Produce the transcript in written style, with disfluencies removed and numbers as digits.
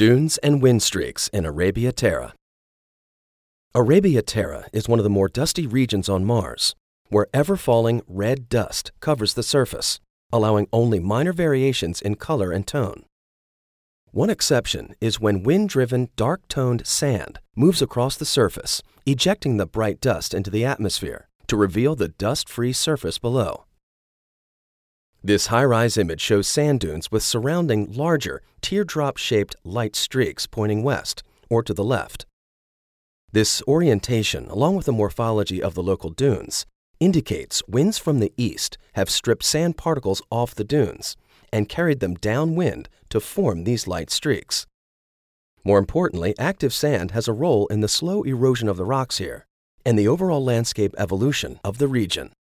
Dunes and wind streaks in Arabia Terra. Arabia Terra is one of the more dusty regions on Mars, where ever-falling red dust covers the surface, allowing only minor variations in color and tone. One exception is when wind-driven, dark-toned sand moves across the surface, ejecting the bright dust into the atmosphere to reveal the dust-free surface below. This high-rise image shows sand dunes with surrounding larger, teardrop-shaped light streaks pointing west or to the left. This orientation, along with the morphology of the local dunes, indicates winds from the east have stripped sand particles off the dunes and carried them downwind to form these light streaks. More importantly, active sand has a role in the slow erosion of the rocks here and the overall landscape evolution of the region.